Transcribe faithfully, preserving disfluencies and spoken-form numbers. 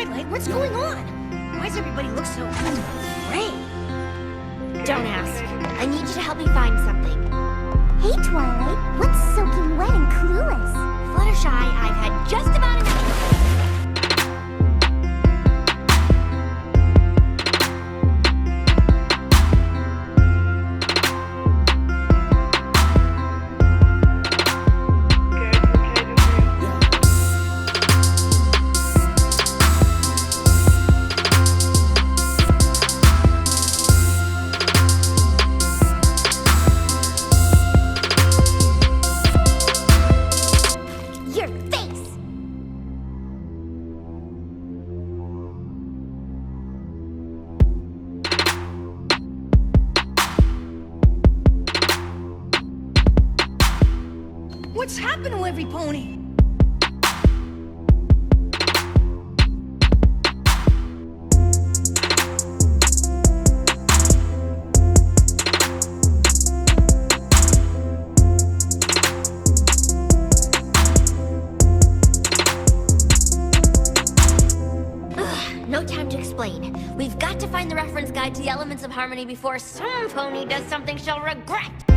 Twilight, what's going on? Why does everybody look so gray? Don't ask. I need you to help me find something. Hey, Twilight, what's soaking wet and clueless? Fluttershy, I've had just about enough. What's happened to every pony? Ugh, no time to explain. We've got to find the reference guide to the elements of harmony before some pony does something she'll regret.